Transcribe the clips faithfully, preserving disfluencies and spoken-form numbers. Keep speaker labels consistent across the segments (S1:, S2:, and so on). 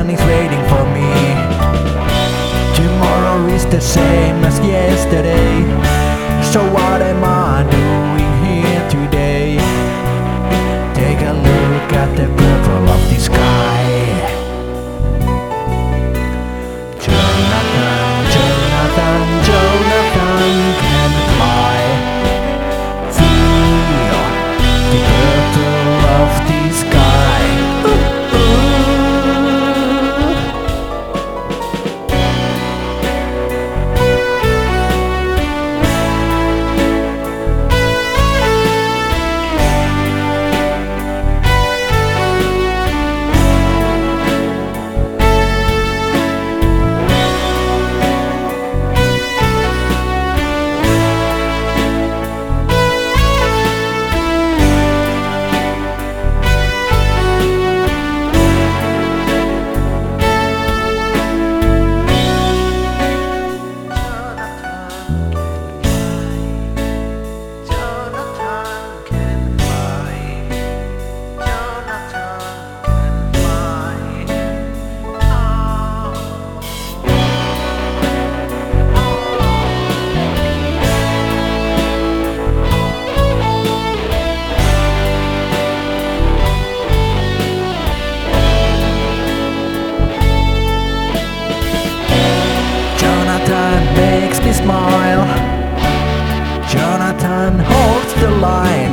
S1: Jonathan is waiting for me. Tomorrow is the same as yesterday. So what am I doing here today? Take a look at the purple of the sky. Jonathan, Jonathan, Jonathan can fly. Feel the purple of the sky. Ooh, ooh. Makes me smile. Jonathan holds the line.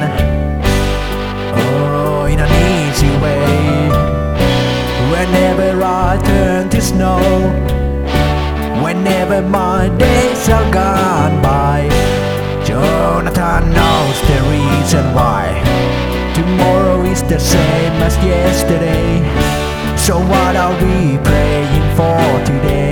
S1: Oh, in an easy way. Whenever I turn to snow, whenever my days are gone by, Jonathan knows the reason why. Tomorrow is the same as yesterday. So what are we praying for today?